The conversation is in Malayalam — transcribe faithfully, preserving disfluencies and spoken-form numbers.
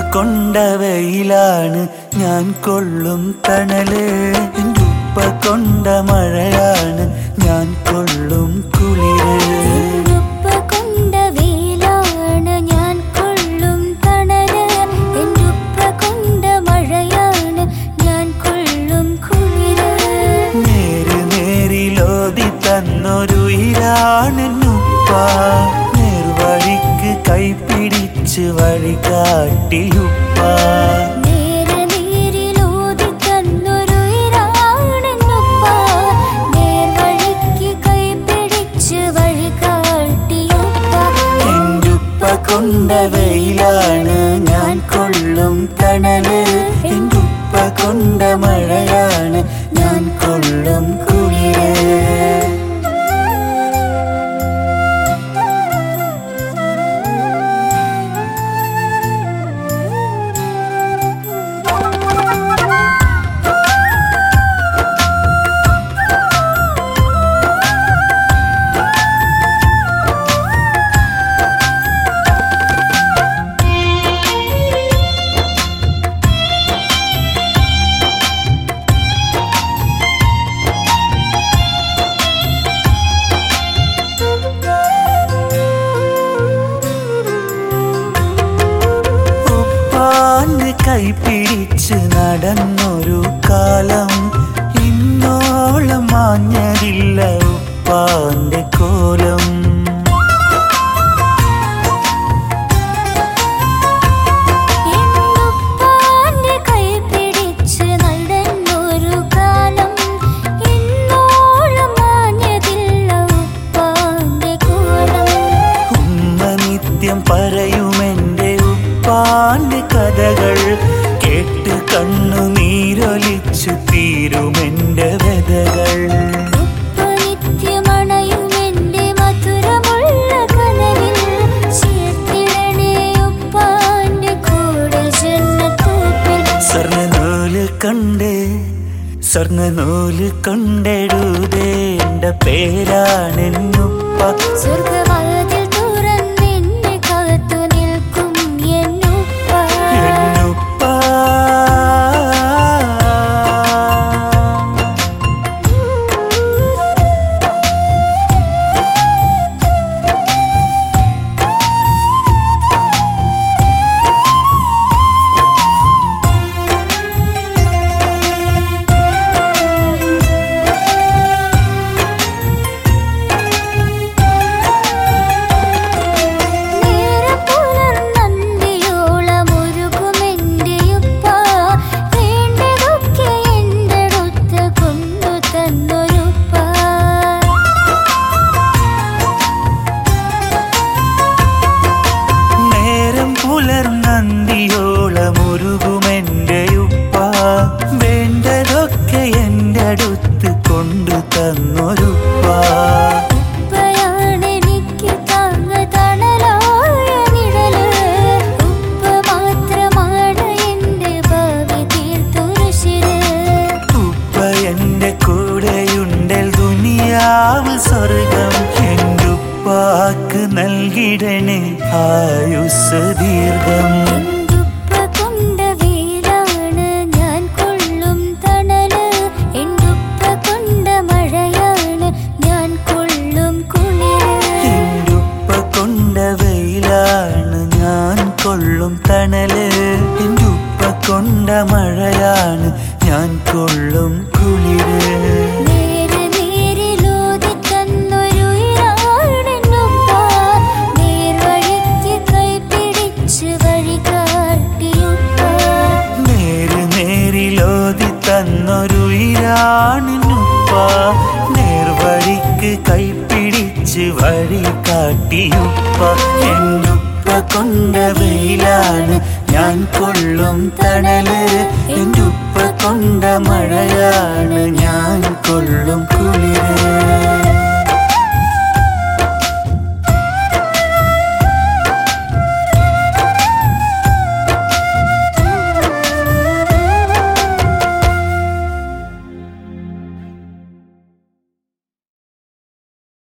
കൊണ്ട വെയിലാണ് ഞാൻ കൊള്ളും തണല്. എൻ്റെ ഉപ്പ കൊണ്ട മഴയാണ് ഞാൻ കൊള്ളും കുളിര്. തന്നൊരുയിരാണെന്നുപ്പ നേർവഴിക്ക് കൈപിടിച്ച് വഴി കാട്ടിയുപ്പ. എന്റുപ്പ കൊണ്ട വെയിലാണ് ഞാൻ കൊള്ളും തണല്. എന്റുപ്പ കൊണ്ട മഴയാണ് ഞാൻ കൊള്ളും കുളിര്. കൈപിടിച്ച് നടന്നൊരു കാലം ഇന്നോളം മാഞ്ഞതില്ല ഉപ്പാന്റെ കോലം. ഉമ്മ നിത്യം പറയുമെന്റെ ഉപ്പാന്റെ കഥകൾ കേട്ട് കണ്ണുനീരൊലിച്ചു തീരുമെന്റെ വ്യതകൾ. സ്വർണ്ണനൂല് കൊണ്ട് സ്വർണ്ണനൂല് കൊണ്ടെഴുതേണ്ട പേരാണെന്നുപ്പ. സ്വർഗവാതിൽ തുറന്നെന്നെ കാത്തു നിൽക്കും എന്നുപ്പ. എന്നുപ്പ പുലർന്നന്തിയോളമൊരുകുമെൻ്റെയുപ്പ വേണ്ടതൊക്കെ എൻ്റെ അടുത്ത് കൊണ്ടു തന്നൊരുപ്പ. ഉപ്പയാണെനിക്ക് താങ്ങ തണലായ നിഴല്. ഉപ്പ മാത്രമാണ് എൻ്റെ ഭാവി തീർത്തുരുശിര്. ഉപ്പ എൻ്റെ കൂടെയുണ്ടൽ ദുനിയാവ് സ്വർഗം. എൻ്റെ ഉപ്പാക്ക് നൽകിടണേ ആയുസ് ദീർഘം. കൊള്ളും തണല്. എൻ്റെ ഉപ്പ കൊണ്ട മഴയാണ് ഞാൻ കൊള്ളും കുളിര്. നേര് നേരിലോതി തന്നൊരുയിരാണെന്നുപ്പ നേർവഴിക്ക് കൈപിടിച്ച് വഴി കാട്ടിയുപ്പ. എൻ്റെ കൊണ്ട വെയിലാണ് ഞാൻ കൊള്ളും തണല്. എൻ്റെ ഉപ്പ കൊണ്ട മഴയാണ് ഞാൻ കൊള്ളും കുളിര്.